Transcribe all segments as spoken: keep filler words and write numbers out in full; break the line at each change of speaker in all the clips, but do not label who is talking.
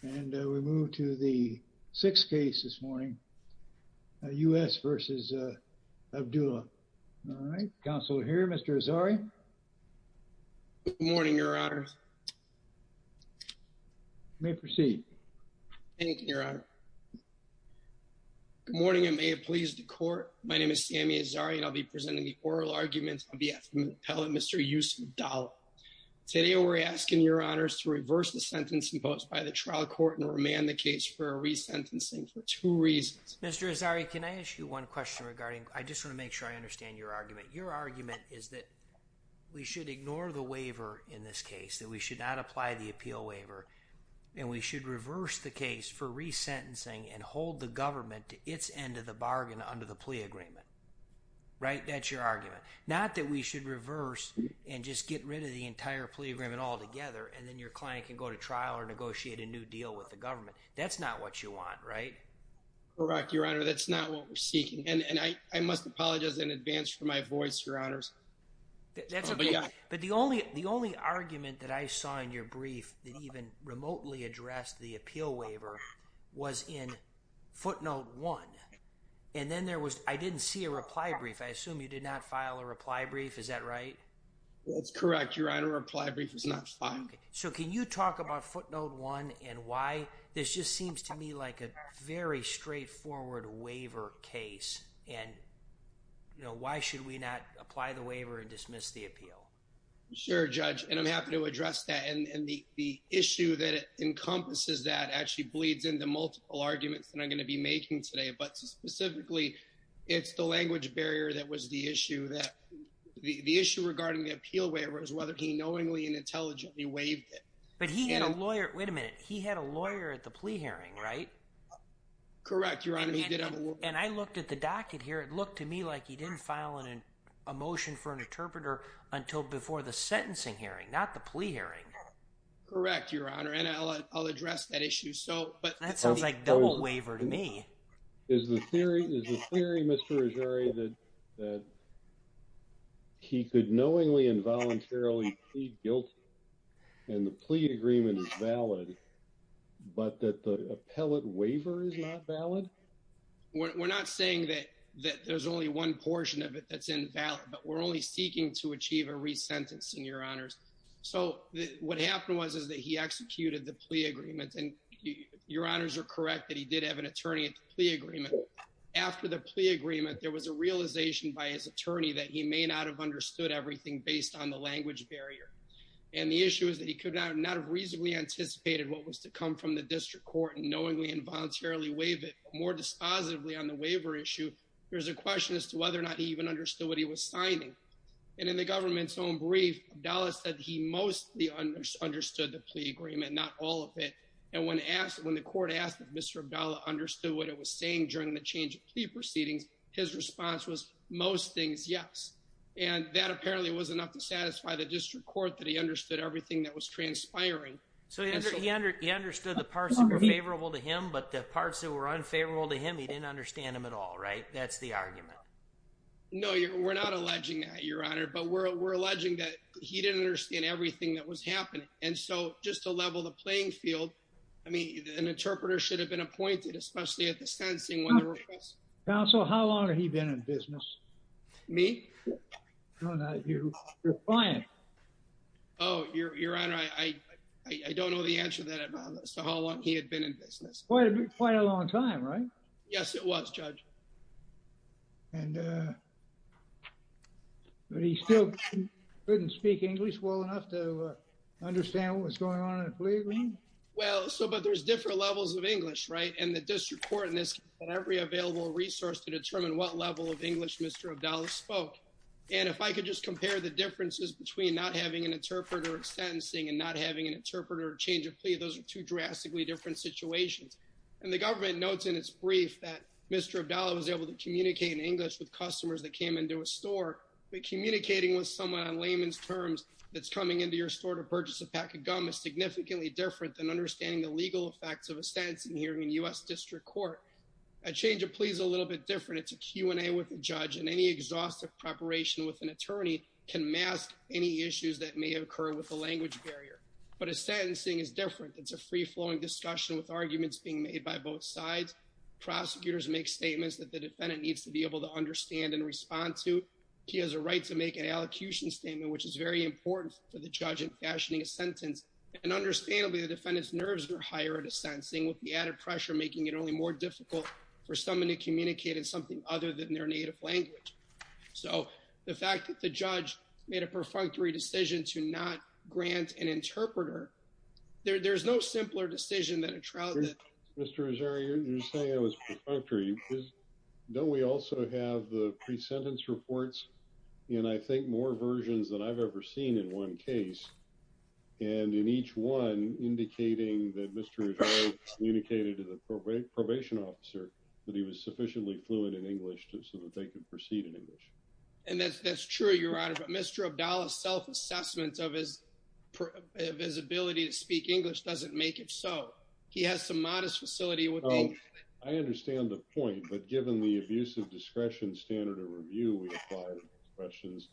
And uh, we move to the sixth case this morning, uh, U S versus uh, Abdullah. All right, counsel here, Mister Azari.
Good morning, Your Honor.
You may proceed.
Thank you, Your Honor. Good morning, and may it please the court. My name is Sami Azari, and I'll be presenting the oral arguments on behalf of the appellate, Mister Yusuf Abdallah. Today, we're asking Your Honors to reverse the sentence imposed by the trial court and remand the case for a resentencing for two reasons.
Mister Azari, can I ask you one question regarding, I just want to make sure I understand your argument. Your argument is that we should ignore the waiver in this case, that we should not apply the appeal waiver, and we should reverse the case for resentencing and hold the government to its end of the bargain under the plea agreement. Right? That's your argument. Not that we should reverse and just get rid of the entire plea agreement altogether and then your client can go to trial or negotiate a new deal with the government. That's not what you want, right?
Correct, Your Honor. That's not what we're seeking. And and I, I must apologize in advance for my voice, Your Honors.
That's
Uh,
okay.
but yeah.
But the only the only argument that I saw in your brief that even remotely addressed the appeal waiver was in footnote one. And then there was, I didn't see a reply brief. I assume you did not file a reply brief. Is that right?
That's correct, Your Honor. A reply brief is not filed.
Okay. So can you talk about footnote one and why this just seems to me like a very straightforward waiver case? And, you know, why should we not apply the waiver and dismiss the appeal?
Sure, Judge, and I'm happy to address that. And, and the, the issue that it encompasses that actually bleeds into multiple arguments that I'm going to be making today. But specifically, it's the language barrier that was the issue. That the, the issue regarding the appeal waiver is whether he knowingly and intelligently waived it.
But he
and,
had a lawyer. Wait a minute. He had a lawyer at the plea hearing, right?
Correct, Your Honor.
And,
he
and,
did have a lawyer.
And I looked at the docket here. It looked to me like he didn't file an a motion for an interpreter until before the sentencing hearing, not the plea hearing.
Correct, Your Honor, and I'll I'll address that issue. So, but
that sounds
the,
like double waiver to me.
Is the theory is the theory, Mister Azari, that that he could knowingly and voluntarily plead guilty, and the plea agreement is valid, but that the appellate waiver is not valid?
We're we're not saying that. that there's only one portion of it that's invalid, but we're only seeking to achieve a resentencing, Your Honors. So the, what happened was is that he executed the plea agreement, and you, Your Honors are correct that he did have an attorney at the plea agreement. After the plea agreement, there was a realization by his attorney that he may not have understood everything based on the language barrier. And the issue is that he could not, not have reasonably anticipated what was to come from the district court and knowingly and voluntarily waive it. More dispositively on the waiver issue, there's a question as to whether or not he even understood what he was signing. And in the government's own brief, Abdallah said he mostly under, understood the plea agreement, not all of it. And when asked, when the court asked if Mister Abdallah understood what it was saying during the change of plea proceedings, his response was most things, yes. And that apparently was enough to satisfy the district court that he understood everything that was transpiring.
So he, under,
so,
he, under, he understood the parts that were favorable to him, but the parts that were unfavorable to him, he didn't understand them at all, right? That's the argument.
No, you're, we're not alleging that, Your Honor, but we're we're alleging that he didn't understand everything that was happening. And so just to level the playing field, I mean, an interpreter should have been appointed, especially at the sentencing when the request.
Counsel, how long had he been in business?
Me?
No, not you. Your client.
Oh, Your Your Honor, I. I I, I don't know the answer to that as to how long he had been in business.
Quite a quite a long time, right?
Yes, it was, Judge.
And uh, but he still couldn't speak English well enough to uh, understand what was going on in the plea agreement.
Well, so but there's different levels of English, right? And the district court in this case had every available resource to determine what level of English Mister Abdallah spoke. And if I could just compare the differences between not having an interpreter at sentencing and not having an interpreter at change of plea, those are two drastically different situations. And the government notes in its brief that Mister Abdallah was able to communicate in English with customers that came into a store, but communicating with someone on layman's terms that's coming into your store to purchase a pack of gum is significantly different than understanding the legal effects of a sentencing hearing in U S District Court. A change of plea is a little bit different. It's a Q and A with a judge, and any exhaustive preparation with an attorney can mask any issues that may occur with the language barrier. But a sentencing is different. It's a free-flowing discussion with arguments being made by both sides. Prosecutors make statements that the defendant needs to be able to understand and respond to. He has a right to make an allocution statement, which is very important for the judge in fashioning a sentence. And understandably, the defendant's nerves are higher at a sentencing, with the added pressure making it only more difficult for someone to communicate in something other than their native language. So the fact that the judge made a perfunctory decision to not grant an interpreter, there, there's no simpler decision than a trial that...
Mister Azari, you're, you're saying it was perfunctory. Is, don't we also have the pre-sentence reports in, I think, more versions than I've ever seen in one case, and in each one indicating that Mister Azari communicated to the proba- probation officer that he was sufficiently fluent in English to, so that they could proceed in English?
And that's that's true, Your Honor, but Mister Abdallah's self-assessment of his of his ability to speak English doesn't make it so. He has some modest facility with the English.
I understand the point, but given the abuse of discretion standard of review we apply to these questions,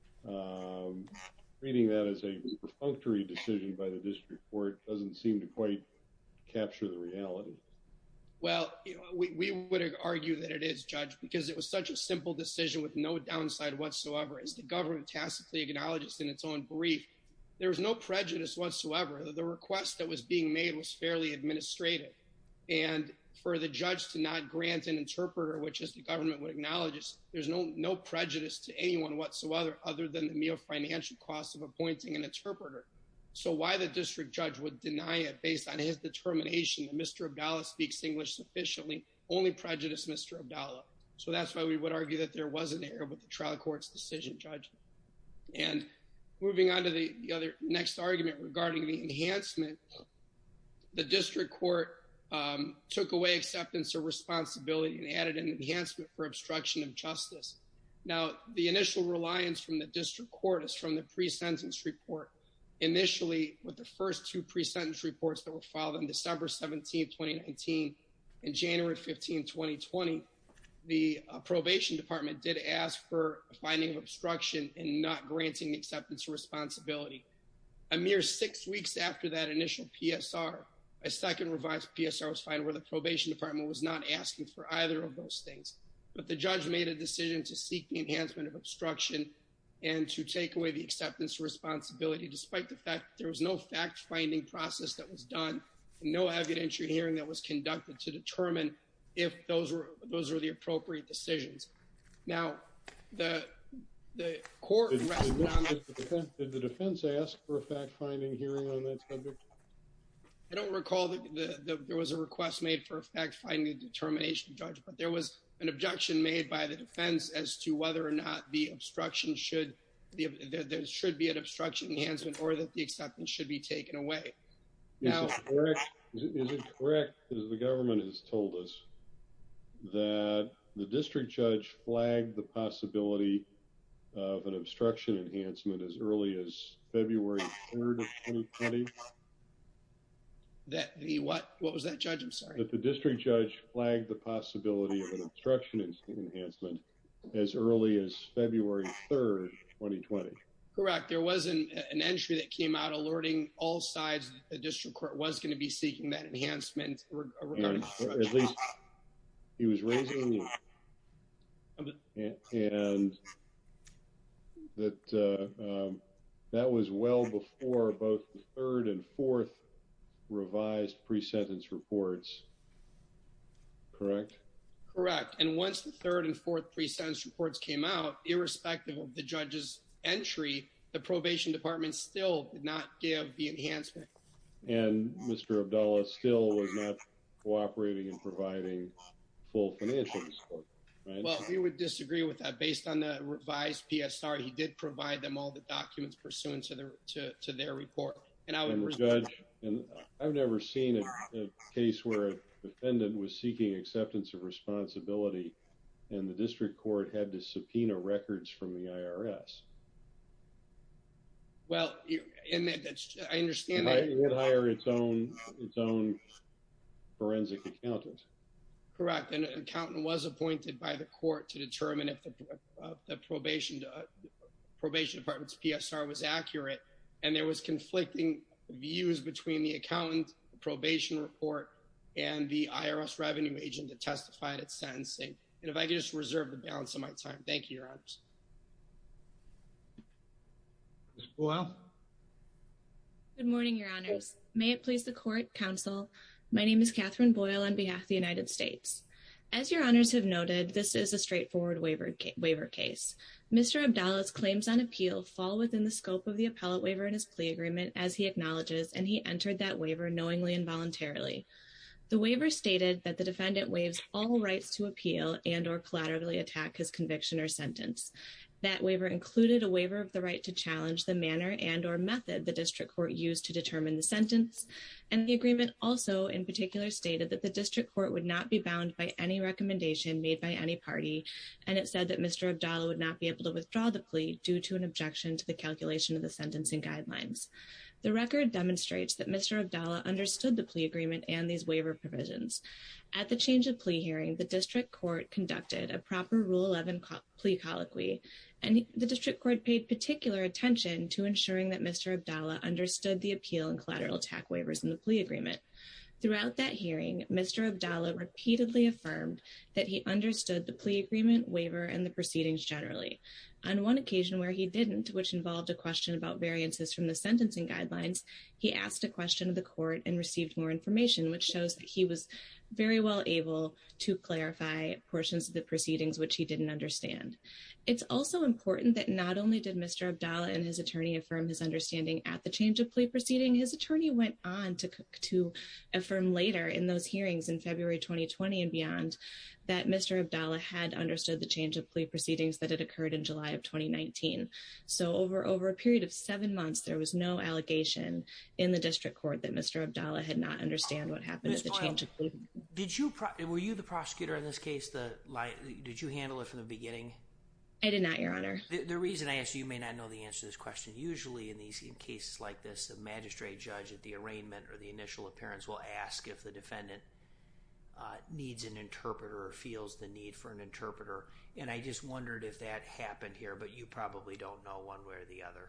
um, treating that as a perfunctory decision by the district court doesn't seem to quite capture the reality.
Well, you know, we, we would argue that it is, Judge, because it was such a simple decision with no downside whatsoever. As the government tacitly acknowledges in its own brief, there was no prejudice whatsoever. The request that was being made was fairly administrative. And for the judge to not grant an interpreter, which as the government would acknowledge, is, there's no, no prejudice to anyone whatsoever other than the mere financial cost of appointing an interpreter. So why the district judge would deny it based on his determination that Mister Abdallah speaks English sufficiently only prejudiced Mister Abdallah. So that's why we would argue that there was an error with the trial court's decision, Judge. And moving on to the, the other next argument regarding the enhancement, the district court um, took away acceptance of responsibility and added an enhancement for obstruction of justice. Now, the initial reliance from the district court is from the pre-sentence report. Initially, with the first two pre-sentence reports that were filed on December seventeenth, twenty nineteen and January fifteenth, twenty twenty, the uh, probation department did ask for a finding of obstruction and not granting the acceptance of responsibility. A mere six weeks after that initial P S R, a second revised P S R was filed where the probation department was not asking for either of those things. But the judge made a decision to seek the enhancement of obstruction and to take away the acceptance of responsibility, despite the fact that there was no fact-finding process that was done and no evidentiary hearing that was conducted to determine if those were those were the appropriate decisions. Now, the the court
Did,
rested
did,
on
did, the defense, did the defense ask for a fact-finding hearing on that subject?
I don't recall that the, the, there was a request made for a fact-finding determination, Judge, but there was an objection made by the defense as to whether or not the obstruction should, the, there, there should be an obstruction enhancement or that the acceptance should be taken away.
Is
Now,
it correct, is it, is it correct, as the government has told us, that the district judge flagged the possibility of an obstruction enhancement as early as February third of twenty twenty?
that the what? What was that, Judge? I'm sorry.
That the district judge flagged the possibility of an obstruction enhancement as early as February third, twenty twenty.
Correct. There was an, an entry that came out alerting all sides that the district court was going to be seeking that enhancement regarding
And
obstruction.
at least he was raising the, and, and that uh, um, that was well before both the third and fourth revised pre-sentence reports, correct?
Correct. And once the third and fourth pre-sentence reports came out, irrespective of the judge's entry, the probation department still did not give the enhancement.
And Mister Abdallah still was not cooperating and providing full financial support, right?
Well, we would disagree with that. Based on the revised P S R, he did provide them all the documents pursuant to, the, to, to their report. And I would
And the judge, and I've never seen a, a case where a defendant was seeking acceptance of responsibility and the district court had to subpoena records from the I R S.
Well, and that's, I understand
It
that.
had hire its own its own forensic accountant.
Correct. And an accountant was appointed by the court to determine if the, uh, the probation uh, probation department's P S R was accurate. And there was conflicting views between the accountant, the probation report, and the I R S revenue agent that testified at sentencing. And if I could just reserve the balance of my time. Thank you, Your Honors.
Miz Boyle.
Good morning, Your Honors. May it please the court, counsel. My name is Catherine Boyle on behalf of the United States. As Your Honors have noted, this is a straightforward waiver, ca- waiver case. Mister Abdallah's claims on appeal fall within the scope of the appellate waiver in his plea agreement, as he acknowledges, and he entered that waiver knowingly and voluntarily. The waiver stated that the defendant waives all rights to appeal and or collaterally attack his conviction or sentence. That waiver included a waiver of the right to challenge the manner and or method the district court used to determine the sentence. And the agreement also in particular stated that the district court would not be bound by any recommendation made by any party. And it said that Mister Abdallah would not be able to withdraw the plea due to an objection to the calculation of the sentencing guidelines. The record demonstrates that Mister Abdallah understood the plea agreement and these waiver provisions. At the change of plea hearing, the district court conducted a proper Rule eleven co- plea colloquy, and the district court paid particular attention to ensuring that Mister Abdallah understood the appeal and collateral attack waivers in the plea agreement. Throughout that hearing, Mister Abdallah repeatedly affirmed that he understood the plea agreement, waiver, and the proceedings generally. On one occasion where he didn't, which involved a question about variances from the sentencing guidelines, he asked a question of the court and received more information, which shows that he was very well able to clarify portions of the proceedings which he didn't understand. It's also important that not only did Mister Abdallah and his attorney affirm his understanding at the change of plea proceeding, his attorney went on to, to affirm later in those hearings in February twenty twenty and beyond that Mister Abdallah had understood the change of plea proceedings that had occurred in July of twenty nineteen. So over, over a period of seven months, there was no allegation in the district court that Mister Abdallah had not understand what happened
Miz
at the
Boyle,
change of plea.
Did you, pro- were you the prosecutor in this case? The Did you handle it from the beginning?
I did not, Your Honor.
The, the reason I asked you, you may not know the answer to this question. Usually in these in cases like this, the magistrate judge at the arraignment or the initial appearance will ask if the defendant uh, needs an interpreter or feels the need for an interpreter. And I just wondered if that happened here, but you probably don't know one way or the other.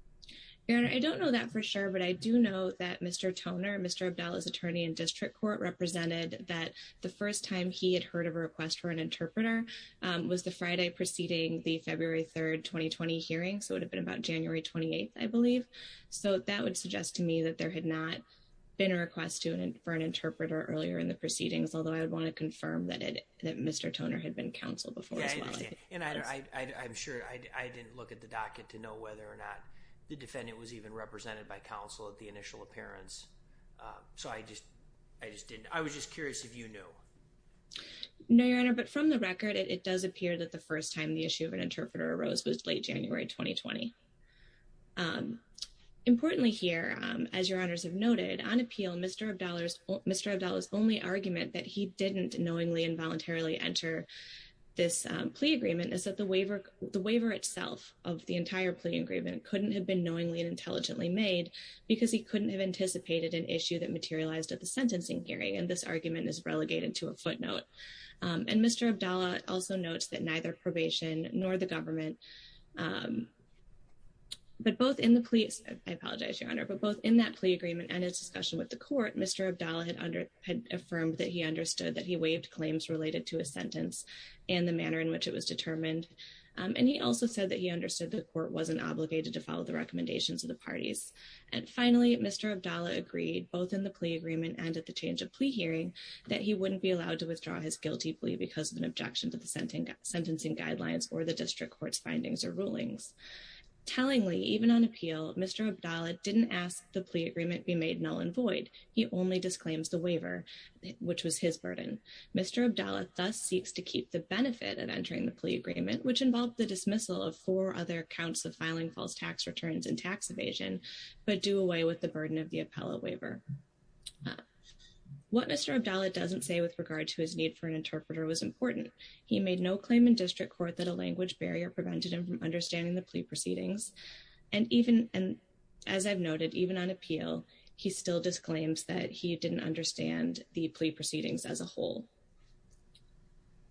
Your Honor, I don't know that for sure, but I do know that Mister Toner, Mister Abdallah's attorney in district court, represented that the first time he had heard of a request for an interpreter um, was the Friday preceding the February third, twenty twenty hearing. So it would have been about January twenty-eighth, I believe. So that would suggest to me that there had not been a request to an, for an interpreter earlier in the proceedings, although I would want to confirm that it that Mister Toner had been counsel before
yeah,
as
I
well.
Understand. I and I, I, I, I'm sure I, I didn't look at the docket to know whether or not the defendant was even represented by counsel at the initial appearance. Uh, so I just, I just didn't, I was just curious if you knew.
No, Your Honor, but from the record, it, it does appear that the first time the issue of an interpreter arose was late January twenty twenty. Um, importantly here, um, as Your Honors have noted, on appeal, Mister Abdallah's, Mister Abdallah's only argument that he didn't knowingly and voluntarily enter this um, plea agreement is that the waiver the waiver itself of the entire plea agreement couldn't have been knowingly and intelligently made because he couldn't have anticipated an issue that materialized at the sentencing hearing, and this argument is relegated to a footnote. Um, and Mister Abdallah also notes that neither probation nor the government, um, but both in the plea, I apologize, Your Honor, but both in that plea agreement and his discussion with the court, Mister Abdallah had under had affirmed that he understood that he waived claims related to his sentence and the manner in which it was determined. Um, and he also said that he understood the court wasn't obligated to follow the recommendations of the parties. And finally, Mister Abdallah agreed, both in the plea agreement and at the change of plea hearing, that he wouldn't be allowed to withdraw his guilty plea because of an objection to the sentencing guidelines or the district court's findings or rulings. Tellingly, even on appeal, Mister Abdallah didn't ask the plea agreement be made null and void. He only disclaims the waiver, which was his burden. Mister Abdallah thus seeks to keep the benefit of entering the plea agreement, which involved the dismissal of four other counts of filing false tax returns and tax evasion, but do away with the burden of the appellate waiver. Uh, What Mister Abdallah doesn't say with regard to his need for an interpreter was important. He made no claim in district court that a language barrier prevented him from understanding the plea proceedings. And even, and as I've noted, even on appeal, he still disclaims that he didn't understand the plea proceedings as a whole.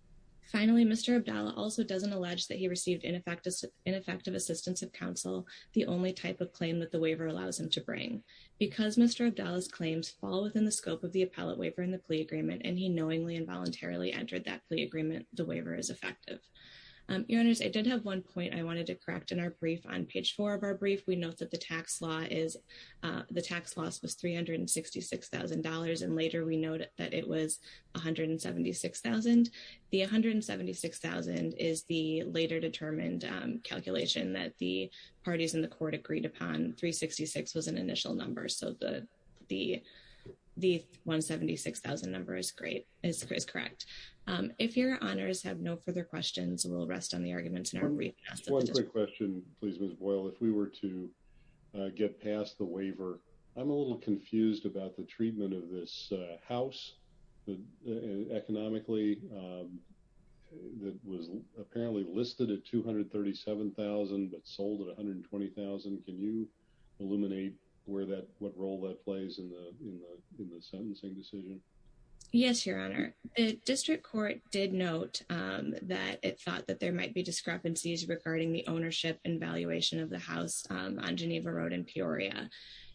Finally, Mister Abdallah also doesn't allege that he received ineffective, ineffective assistance of counsel, the only type of claim that the waiver allows him to bring. Because Mister Abdallah's claims fall within the scope of the appellate waiver in the plea agreement, and he knowingly and voluntarily entered that plea agreement, the waiver is effective. Um, Your Honors, I did have one point I wanted to correct in our brief. On page four of our brief, we note that the tax law is, uh, the tax loss was three hundred sixty-six thousand dollars, and later we note that it was one hundred seventy-six thousand dollars. The one hundred seventy-six thousand dollars is the later determined um, calculation that the parties in the court agreed upon. three hundred sixty-six was an initial number, so the the the one hundred seventy-six thousand number is great, is, is correct. Um, if your honors have no further questions, we'll rest on the arguments in our brief.
One quick question, please, Miz Boyle. If we were to uh, get past the waiver, I'm a little confused about the treatment of this uh, house that uh, economically um, that was apparently listed at two hundred thirty-seven thousand dollars but sold at one hundred twenty thousand dollars. Can you illuminate where that, what role that plays in the in the in the sentencing decision?
Yes, Your Honor. The district court did note um, that it thought that there might be discrepancies regarding the ownership and valuation of the house um, on Geneva Road in Peoria.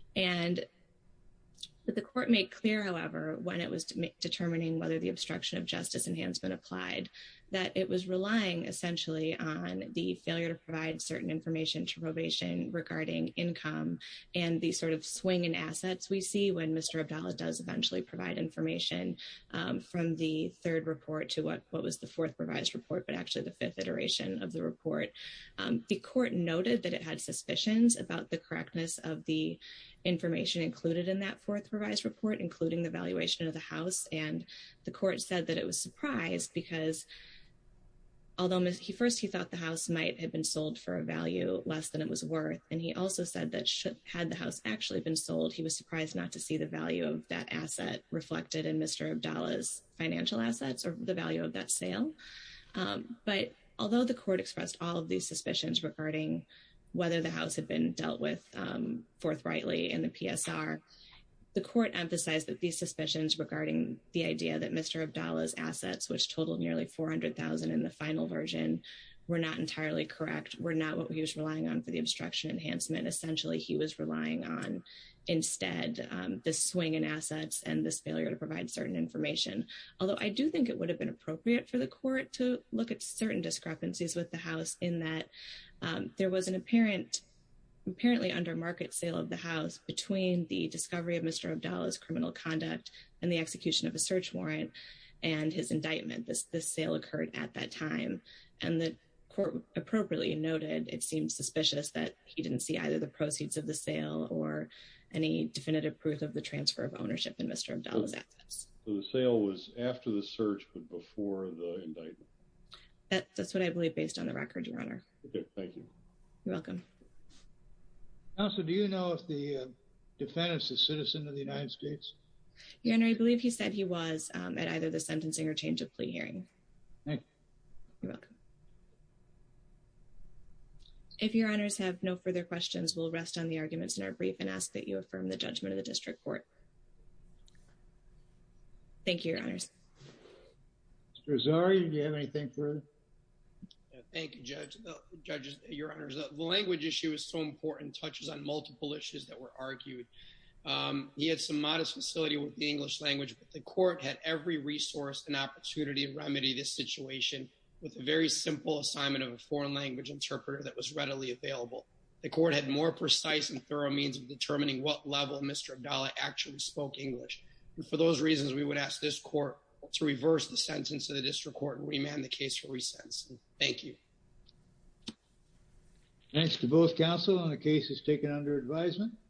And but the court made clear, however, when it was de- determining whether the obstruction of justice enhancement applied, that it was relying essentially on the failure to provide certain information to probation regarding income and the sort of swing in assets we see when Mister Abdallah does eventually provide information um, from the third report to what, what was the fourth revised report, but actually the fifth iteration of the report. Um, the court noted that it had suspicions about the correctness of the information included in that fourth revised report, including the valuation of the house. And the court said that it was surprised because although he first he thought the house might have been sold for a value less than it was worth, and he also said that should, had the house actually been sold, he was surprised not to see the value of that asset reflected in Mister Abdallah's financial assets or the value of that sale. Um, but although the court expressed all of these suspicions regarding whether the house had been dealt with um, forthrightly in the P S R, the court emphasized that these suspicions regarding the idea that Mister Abdallah's assets, which totaled nearly four hundred thousand dollars in the final version, were not entirely correct, were not what he was relying on for the obstruction enhancement. Essentially, he was relying on instead um, this swing in assets and this failure to provide certain information. Although I do think it would have been appropriate for the court to look at certain discrepancies with the house in that um, there was an apparent apparently under market sale of the house between the discovery of Mister Abdallah's criminal conduct and the execution of a search warrant and his indictment. This, this sale occurred at that time. And the court appropriately noted it seemed suspicious that he didn't see either the proceeds of the sale or any definitive proof of the transfer of ownership in Mister Abdallah's so, assets.
So the sale was after the search, but before the indictment?
That, that's what I believe based on the record, Your Honor.
Okay, thank you.
You're welcome.
Counsel, do you know if the uh, defendant's a citizen of the United States?
Your Honor, I believe he said he was um, at either the sentencing or change of plea hearing.
Thank you.
You're welcome. If Your Honors have no further questions, we'll rest on the arguments in our brief and ask that you affirm the judgment of the district court. Thank you, Your Honors.
Mister Azari, do you have anything further?
Thank you, Judge. The, judges, Your Honors, the, the language issue is so important, touches on multiple issues that were argued. Um, he had some modest facility with the English language, but the court had every resource and opportunity to remedy this situation with a very simple assignment of a foreign language interpreter that was readily available. The court had more precise and thorough means of determining what level Mister Abdallah actually spoke English. And for those reasons, we would ask this court to reverse the sentence of the district court and remand the case for resentencing. Thank you.
Thanks to both counsel, and the case is taken under advisement.